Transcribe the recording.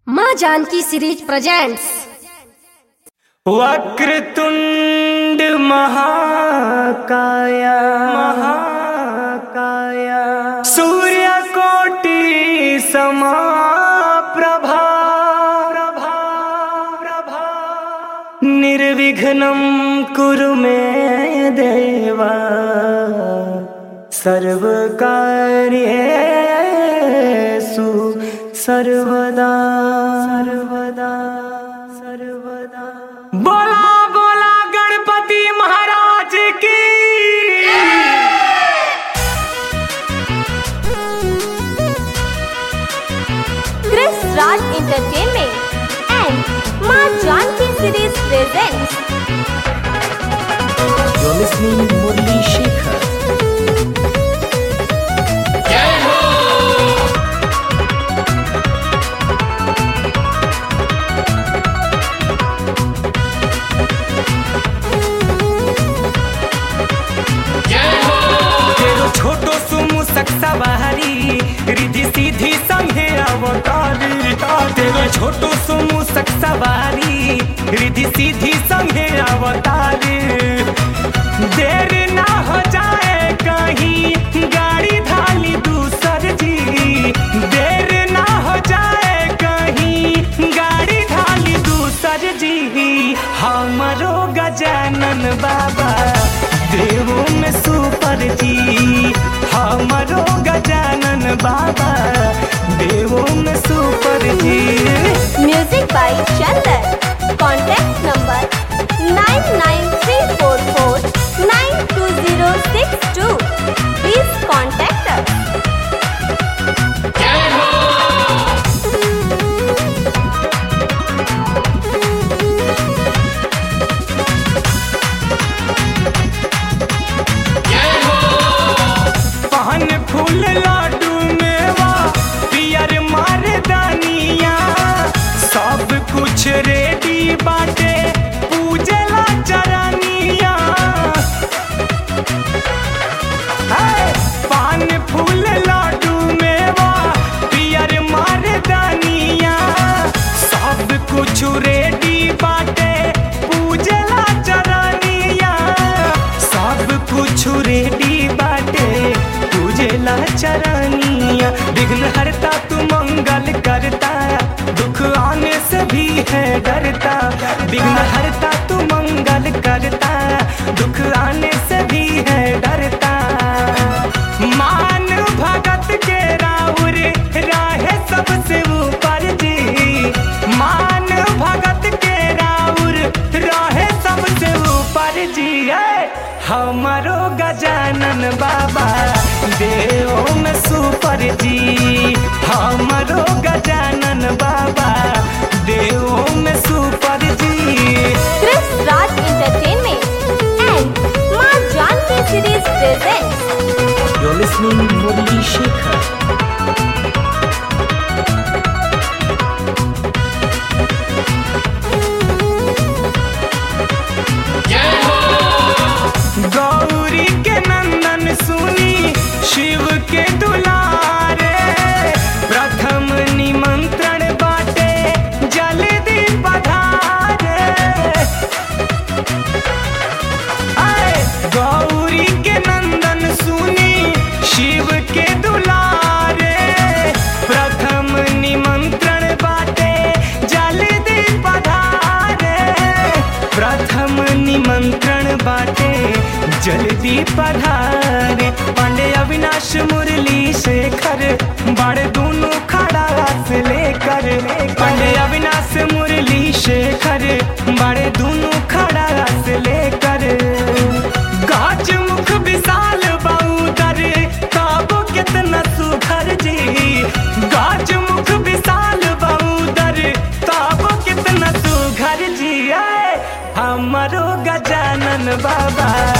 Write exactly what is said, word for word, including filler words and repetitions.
माँ Janaki series presents. वक्रतुंड महाकाया महाकाया सूर्यकोटि समाप्रभा प्रभा प्रभा निर्विघ्नं कुरु मे देवा सर्वकार्येषु सर्वदा सर्वदा सर्वदा। बोला बोला गणपति महाराज की। Chris Raj Entertainment and माँ Janaki series presents. You're listening to Murli Shekhar. सवारी रिधि सीधी संगे अवतारी तेरे छोटो सुमु सक सवारी रिधि सीधी संगे अवतारी। देर ना हो जाए कहीं गाड़ी धाली दूसर जी, देर ना हो जाए कहीं गाड़ी धाली दूसर जी। हमारो गजानन बाबा देवों में सुपर जी, हमारो गजानन बाबा देवों में सुपर जी। Music by Chandan. Contact number nine nine three four four nine two zero six two. Please contact us. फूल लाडू मेवा पियर मारदानिया सब कुछ रेडी बाटे पूजला चरनिया। पान फूल लाडू मेवा पियर मारदानिया सब कुछ रेडी बाटे पूजला चरनिया। सब कुछ रेडी बाटे पूजेला चरनिया। विघ्न हरता तू मंगल करता दुख आने से भी है डरता। विघ्न हरता तू मंगल करता दुख आने से भी है डरता। मान भगत के राउर राहे सबसे ऊपर जी, मान भगत के राउर राहे सबसे ऊपर जी। हमारो गजानन बाबा देवों में सुपर जी, हमारो गजानन बाबा देवों में सुपर जी। Chris Raj Entertainment and माँ Janaki series presents. You're listening to Murli Shekhar. Gauri के नंदन सुनी शिव के दुलारे प्रथम निमंत्रण बाटे जल्दी पधारे। आए गौरी के नंदन सुनी शिव के दुलारे प्रथम निमंत्रण बाटे जल्दी पधारे। प्रथम निमंत्रण बाटे जल्दी पधारे। पांडे अविनाश मुरली शेखर बड़े दोनों खड़ा से लेकर। पांडे अविनाश मुरली शेखर बड़े दोनों खड़ा से लेकर। गाज मुख विशाल बाउदर काबो कितना सुखर जी, गाज मुख विशाल बाउदर काबो कितना सुघर जी। हमारो गजानन बाबा